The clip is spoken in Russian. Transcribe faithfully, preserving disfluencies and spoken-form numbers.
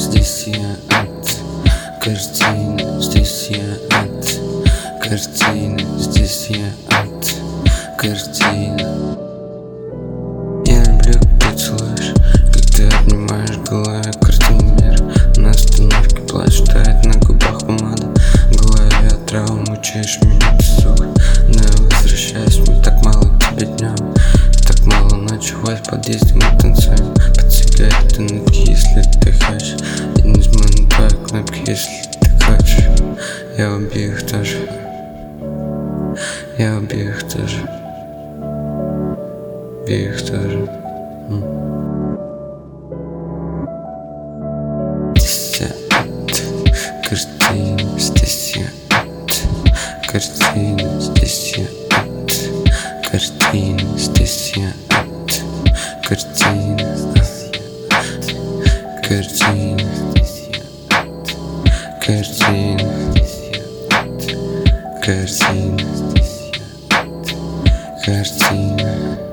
здесь я ад. Картина, здесь я ад. Картина, здесь я ад. Картина. Я люблю, как ты целуешь, как ты обнимаешь головой картину мира. На остановке плачь, тает на губах помада. В голове отрава, мучаешь меня, ты сука. Но я возвращаюсь, мне так мало тебя днем. Так мало ночи, хватит в подъезде, мы танцуем. Под сигареты нотки, если ты хочешь. Я не жму на твои кнопки, если ты хочешь. Я убью их тоже. Я убью их тоже. Убью их тоже. Здесь я ад. Картина, здесь я ад. Картина, здесь я ад. Картина, здесь я ад. Картина, здесь я ад. Картина, здесь я ад. Картина, здесь я ад. Картина, здесь я ад. Картина.